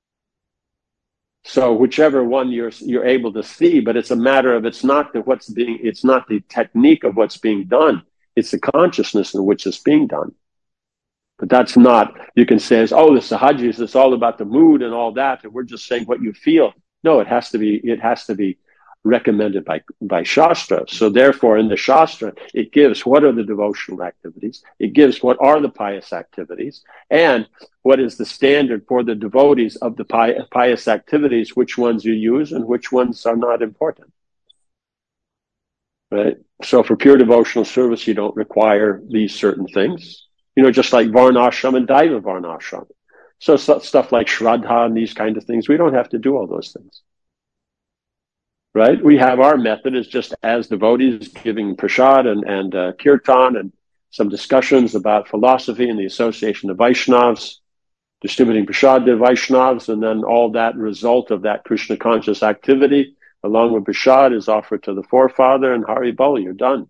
So whichever one you're you're able to see, but it's a matter of, it's not the what's being, it's not the technique of what's being done. It's the consciousness in which it's being done. But that's not, you can say, oh, the Sahajis, it's all about the mood and all that, and we're just saying what you feel. No, it has to be, it has to be recommended by, by Shastra. So therefore, in the Shastra, it gives what are the devotional activities, it gives what are the pious activities, and what is the standard for the devotees of the pi- pious activities, which ones you use and which ones are not important. Right? So for pure devotional service, you don't require these certain things. You know, just like Varnashram and Daiva Varnashram. So, so stuff like Shraddha and these kind of things, we don't have to do all those things. Right? We have our method is just as devotees giving prasad and, and uh, kirtan and some discussions about philosophy and the association of Vaishnavas, distributing prasad to Vaishnavas, and then all that result of that Krishna conscious activity along with prasad is offered to the forefather and Hari Bol, you're done.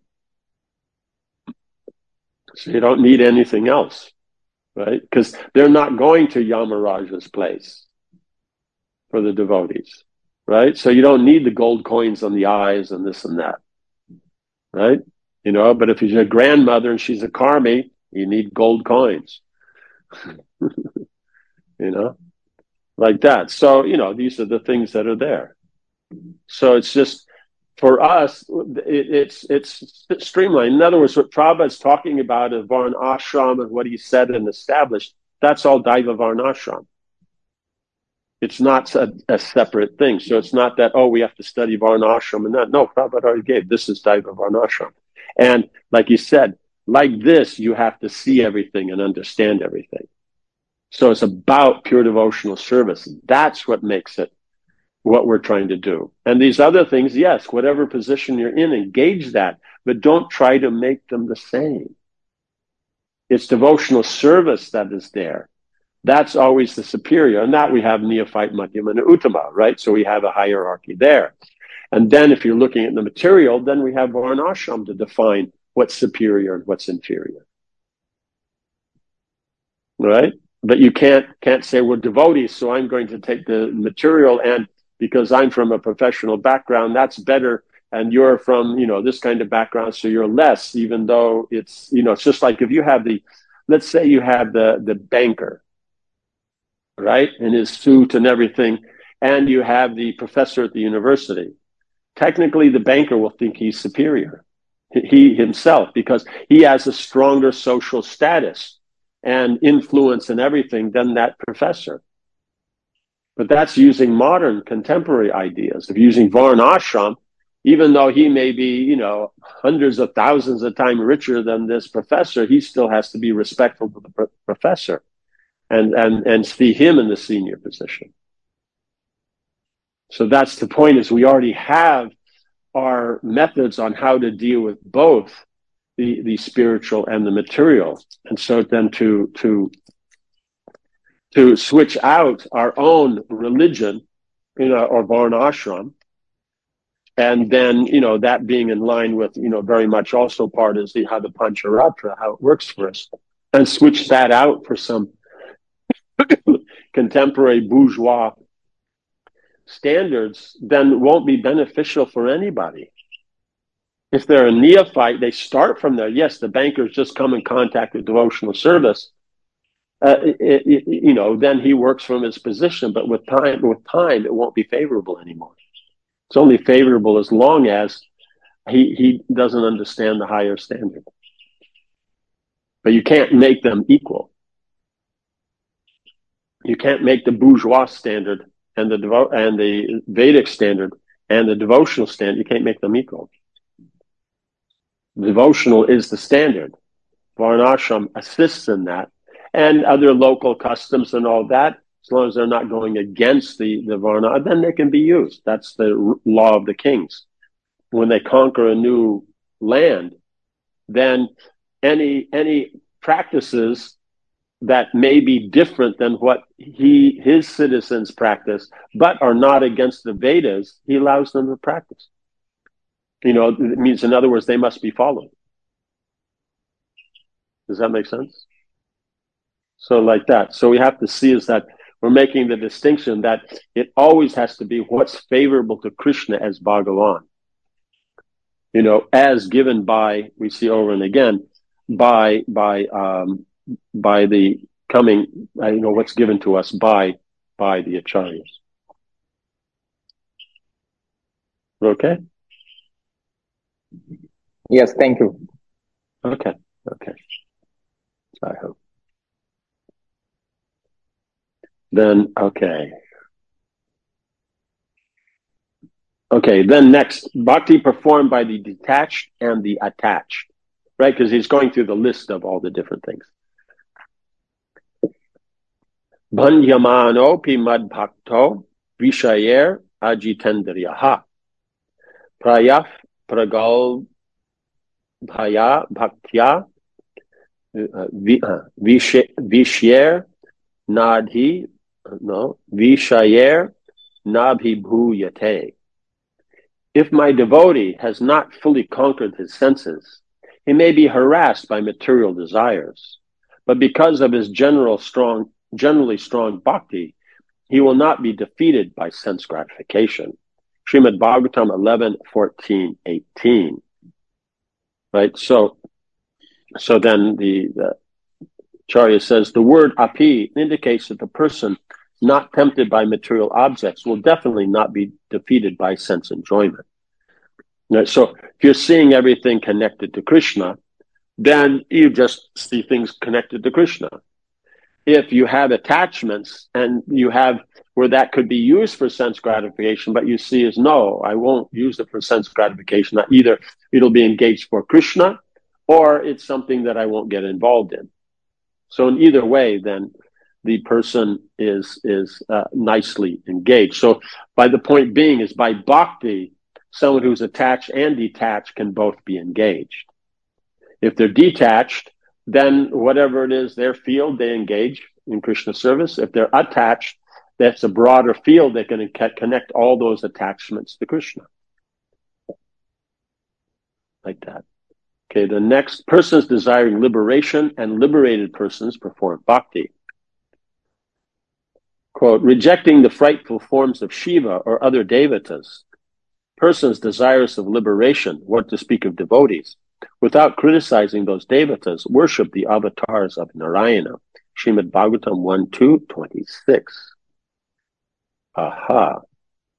So you don't need anything else, right? Because they're not going to Yamaraja's place for the devotees, right? So you don't need the gold coins on the eyes and this and that, right? You know, but if you're a grandmother and she's a karmi, you need gold coins, you know, like that. So, you know, these are the things that are there. So it's just, for us, it, it's it's streamlined. In other words, what Prabhupada is talking about is Varna Ashram and what he said and established, that's all Daiva Varna Ashram. It's not a, a separate thing. So it's not that, oh, we have to study Varna Ashram and that. No, Prabhupada already gave, this is Daiva Varna Ashram. And like you said, like this, you have to see everything and understand everything. So it's about pure devotional service. That's what makes it what we're trying to do. And these other things, yes, whatever position you're in, engage that, but don't try to make them the same. It's devotional service that is there. That's always the superior. And that we have neophyte, madhyama, and uttama, right? So we have a hierarchy there. And then if you're looking at the material, then we have varnashram to define what's superior and what's inferior. Right? But you can't can't say we're devotees, so I'm going to take the material, and because I'm from a professional background, that's better, and you're from, you know, this kind of background, so you're less, even though it's, you know, it's just like if you have the, let's say you have the, the banker, right, in his suit and everything, and you have the professor at the university. Technically, the banker will think he's superior, he himself, because he has a stronger social status and influence and everything than that professor. But that's using modern contemporary ideas of using varnashram, even though he may be, you know, hundreds of thousands of times richer than this professor, he still has to be respectful to the pro- professor and, and, and see him in the senior position. So that's the point, is we already have our methods on how to deal with both the, the spiritual and the material. And so then to, to, to switch out our own religion, you know, or varnashram, and then, you know, that being in line with, you know, very much also part is the, how the Pancharatra, how it works for us, and switch that out for some contemporary bourgeois standards, then won't be beneficial for anybody. If they're a neophyte, they start from there. Yes, the bankers just come in contact with devotional service. Uh, it, it, you know, then he works from his position, but with time, with time, it won't be favorable anymore. It's only favorable as long as he, he doesn't understand the higher standard. But you can't make them equal. You can't make the bourgeois standard and the devo- and the Vedic standard and the devotional standard, you can't make them equal. Devotional is the standard. Varnashram assists in that. And other local customs and all that, as long as they're not going against the, the Varna, then they can be used. That's the law of the kings. When they conquer a new land, then any any practices that may be different than what he his citizens practice, but are not against the Vedas, he allows them to practice. You know, it means, in other words, they must be followed. Does that make sense? So like that. So we have to see is that we're making the distinction that it always has to be what's favorable to Krishna as Bhagavan. You know, as given by, we see over and again, by, by, um, by the coming, uh, you know, what's given to us by, by the Acharyas. Okay?
Yes, thank you.
Okay, okay. I hope. Then, okay. Okay, then next, bhakti performed by the detached and the attached, right? Because he's going through the list of all the different things. Bhandyamanopi mad bhakto vishayer ajitendriyaha prayaf pragal bhaya bhaktya vishyer nadhi no vishayer nabhibhuyate. If my devotee has not fully conquered his senses, he may be harassed by material desires, but because of his general strong, generally strong bhakti, he will not be defeated by sense gratification. Srimad Bhagavatam eleven, fourteen, eighteen. Right? So, so then the, the Acharya says the word api indicates that the person not tempted by material objects will definitely not be defeated by sense enjoyment. Right? So if you're seeing everything connected to Krishna, then you just see things connected to Krishna. If you have attachments and you have where that could be used for sense gratification, but you see as no, I won't use it for sense gratification. Either it'll be engaged for Krishna or it's something that I won't get involved in. So in either way, then the person is, is uh, nicely engaged. So by the point being is by bhakti, someone who's attached and detached can both be engaged. If they're detached, then whatever it is, their field, they engage in Krishna service. If they're attached, that's a broader field that can connect all those attachments to Krishna. Like that. Okay, the next, persons desiring liberation and liberated persons perform bhakti. Quote, rejecting the frightful forms of Shiva or other devatas, persons desirous of liberation, what to speak of devotees, without criticizing those devatas, worship the avatars of Narayana. Srimad Bhagavatam one, two, twenty-six. Aha.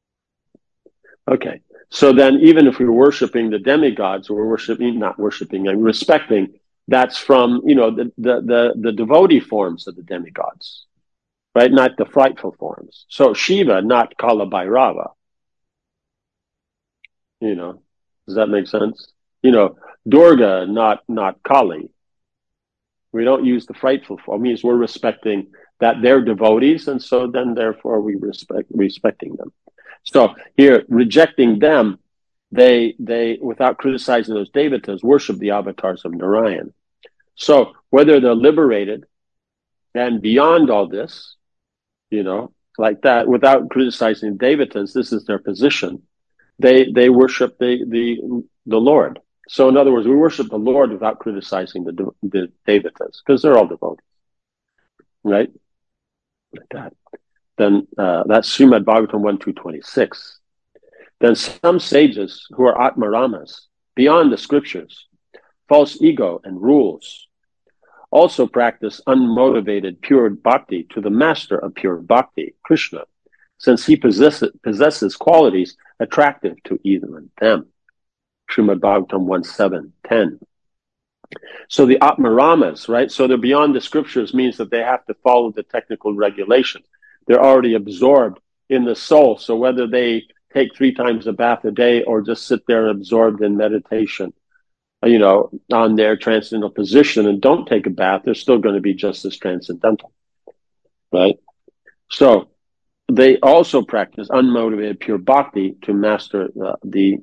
Okay. So then even if we're worshiping the demigods, we're worshiping, not worshiping, and respecting, that's from, you know, the, the, the, the devotee forms of the demigods, right? Not the frightful forms. So Shiva, not Kala Bhairava. You know, does that make sense? You know, Durga, not, not Kali. We don't use the frightful form. It means we're respecting that they're devotees, and so then therefore we respect, respecting them. So here, rejecting them, they, they, without criticizing those devatas, worship the avatars of Narayan. So whether they're liberated and beyond all this, you know, like that, without criticizing devatas, this is their position. They, they worship the, the, the Lord. So in other words, we worship the Lord without criticizing the, the devatas, because they're all devotees. Right? Like that. Then uh, that's Srimad Bhagavatam one, two, twenty-six. Then some sages who are Atmaramas, beyond the scriptures, false ego and rules, also practice unmotivated pure bhakti to the master of pure bhakti, Krishna, since he possesses, possesses qualities attractive to even them. Srimad Bhagavatam one, seven, ten. So the Atmaramas, right? So they're beyond the scriptures means that they have to follow the technical regulations. They're already absorbed in the soul. So whether they take three times a bath a day or just sit there absorbed in meditation, you know, on their transcendental position and don't take a bath, they're still going to be just as transcendental, right? So they also practice unmotivated pure bhakti to master uh, the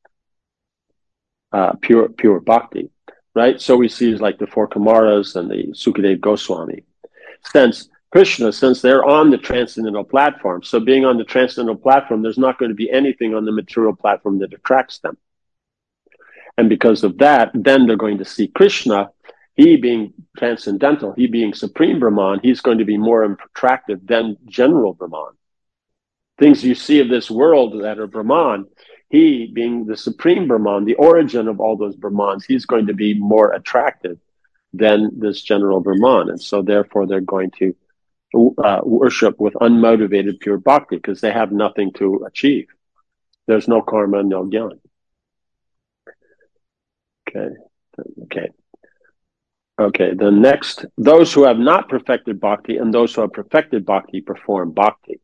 uh, pure pure bhakti, right? So we see like the four Kumaras and the Sukadeva Goswami. Since Krishna, since they're on the transcendental platform, so being on the transcendental platform, there's not going to be anything on the material platform that attracts them. And because of that, then they're going to see Krishna, he being transcendental, he being supreme Brahman, he's going to be more attractive than general Brahman. Things you see of this world that are Brahman, he being the supreme Brahman, the origin of all those Brahmans, he's going to be more attractive than this general Brahman. And so therefore they're going to uh, worship with unmotivated pure bhakti because they have nothing to achieve. There's no karma, no jnana. Okay. Okay. Okay. The next, those who have not perfected bhakti and those who have perfected bhakti perform bhakti.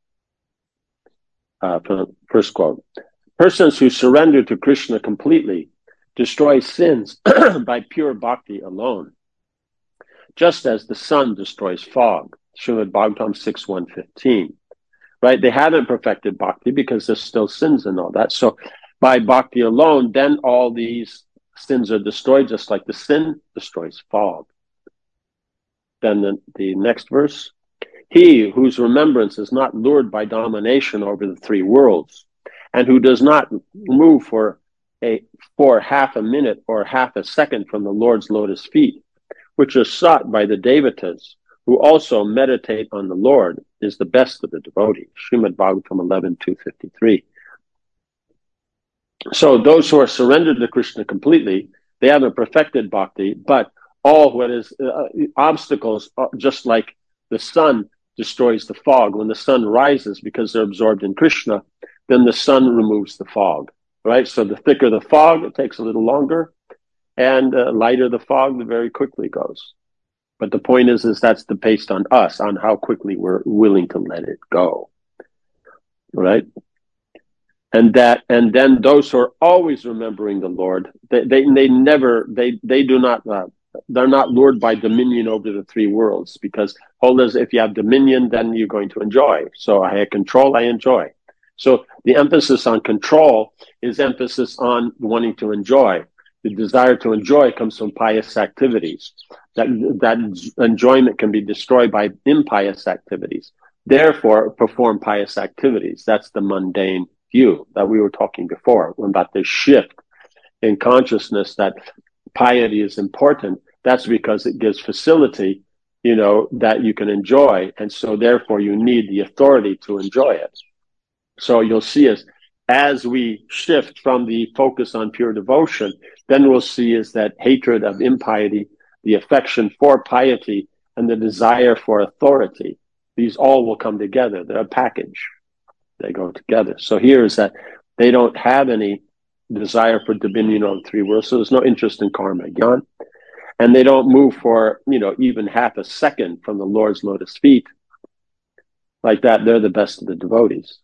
Uh, first quote. Persons who surrender to Krishna completely destroy sins by pure bhakti alone, just as the sun destroys fog. Srimad Bhagavatam six one fifteen. Right? They haven't perfected bhakti because there's still sins and all that. So by bhakti alone, then all these sins are destroyed, just like the sin destroys fog. Then the, the next verse. He whose remembrance is not lured by domination over the three worlds, and who does not move for a for half a minute or half a second from the Lord's lotus feet, which are sought by the devatas, who also meditate on the Lord, is the best of the devotees. Srimad Bhagavatam eleven two fifty-three. So those who are surrendered to Krishna completely, they haven't perfected bhakti, but all what is uh, obstacles, uh, just like the sun destroys the fog. When the sun rises because they're absorbed in Krishna, then the sun removes the fog, right? So the thicker the fog, it takes a little longer, and uh, lighter the fog, the very quickly goes. But the point is, is that's the based on us, on how quickly we're willing to let it go, right? And that, and then those who are always remembering the Lord, they they, they never, they they do not, uh, they're not lured by dominion over the three worlds, because holders, if you have dominion, then you're going to enjoy. So I have control, I enjoy. So the emphasis on control is emphasis on wanting to enjoy. The desire to enjoy comes from pious activities. That that enjoyment can be destroyed by impious activities. Therefore, perform pious activities. That's the mundane view that we were talking before about the shift in consciousness that piety is important. That's because it gives facility, you know, that you can enjoy. And so therefore you need the authority to enjoy it. So you'll see us as we shift from the focus on pure devotion, then we'll see is that hatred of impiety, the affection for piety, and the desire for authority, these all will come together. They're a package. They go together. So here is that they don't have any desire for dominion on the three worlds, so there's no interest in karma, jnana. And they don't move for, you know, even half a second from the Lord's lotus feet. Like that, they're the best of the devotees.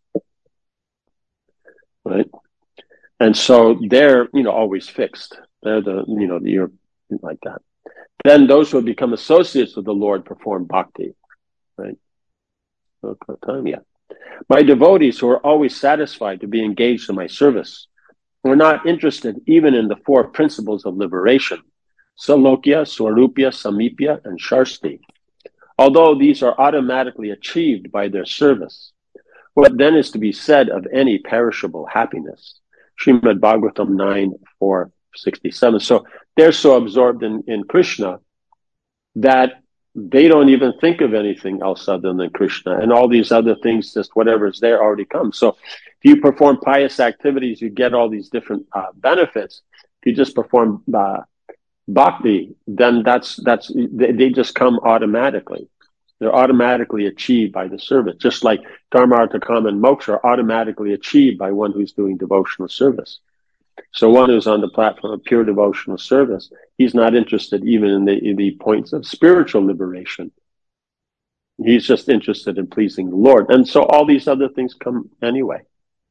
Right? And so they're, you know, always fixed. They're the, you know, the, you're like that. Then those who have become associates with the Lord perform bhakti. Right? Okay, time, yeah. My devotees who are always satisfied to be engaged in my service, who are not interested even in the four principles of liberation, Salokya, Swarupya, Samipya, and Sharsti. Although these are automatically achieved by their service, what then is to be said of any perishable happiness? Srimad Bhagavatam nine four sixty-seven. So they're so absorbed in, in Krishna that they don't even think of anything else other than Krishna, and all these other things, just whatever's there already comes. So if you perform pious activities, you get all these different uh, benefits. If you just perform uh, bhakti, then that's that's they, they just come automatically. They're automatically achieved by the service, just like Dharma, Artha, Kama, and Moksha are automatically achieved by one who's doing devotional service. So one who's on the platform of pure devotional service, he's not interested even in the, in the points of spiritual liberation. He's just interested in pleasing the Lord. And so all these other things come anyway.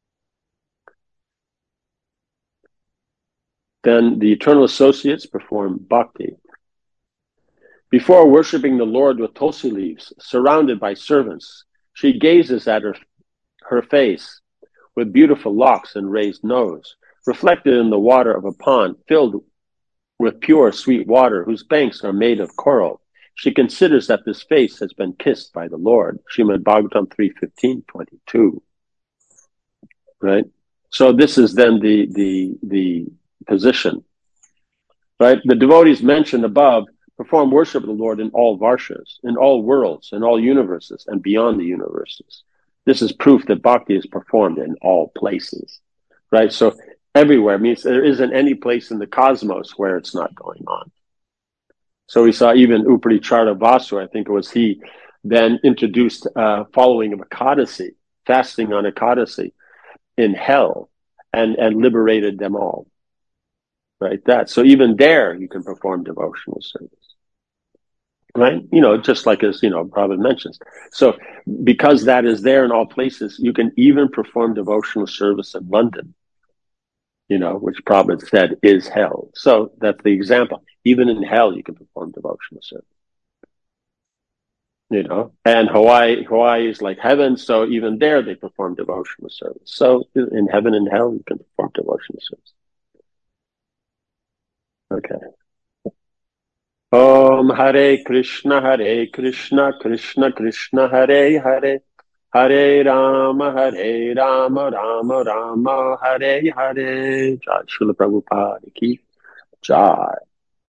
Then the eternal associates perform bhakti. Before worshipping the Lord with tulsi leaves, surrounded by servants, she gazes at her, her face with beautiful locks and raised nose, reflected in the water of a pond filled with pure sweet water whose banks are made of coral. She considers that this face has been kissed by the Lord. Srimad Bhagavatam three fifteen twenty-two. Right? So this is then the, the, the position. Right? The devotees mentioned above perform worship of the Lord in all varshas, in all worlds, in all universes, and beyond the universes. This is proof that bhakti is performed in all places. Right? So everywhere means there isn't any place in the cosmos where it's not going on. So we saw even Upari Chartavasu, I think it was he, then introduced uh, following of Ekadasi, fasting on Ekadasi. in hell and, and liberated them all. Right? That. So even there you can perform devotional service. Right? You know, just like as, you know, Prabhupada mentions. So because that is there in all places, you can even perform devotional service in London, you know, which Prabhupada said is hell. So that's the example. Even in hell, you can perform devotional service. You know, and Hawaii, Hawaii is like heaven. So even there, they perform devotional service. So in heaven and hell, you can perform devotional service. Okay. Om Hare Krishna, Hare Krishna, Krishna Krishna, Hare Hare, Hare Rama, Hare Rama, Rama Rama, Hare Hare. Jai Srila Prabhupada ki Jai.